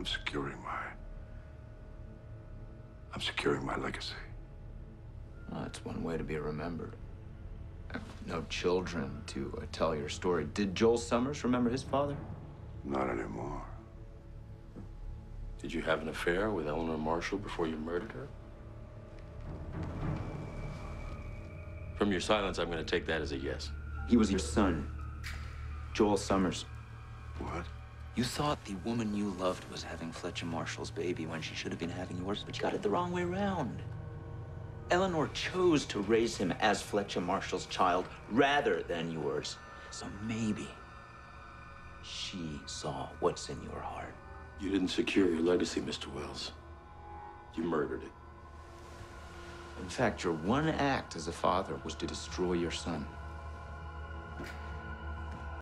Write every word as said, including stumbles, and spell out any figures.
I'm securing my... I'm securing my legacy. Well, that's one way to be remembered. No children to uh, tell your story. Did Joel Summers remember his father? Not anymore. Did you have an affair with Eleanor Marshall before you murdered her? From your silence, I'm going to take that as a yes. He was your son, Joel Summers. What? You thought the woman you loved was having Fletcher Marshall's baby when she should have been having yours, but you got it the wrong way around. Eleanor chose to raise him as Fletcher Marshall's child rather than yours. So maybe she saw what's in your heart. You didn't secure your legacy, Mister Wells. You murdered it. In fact, your one act as a father was to destroy your son.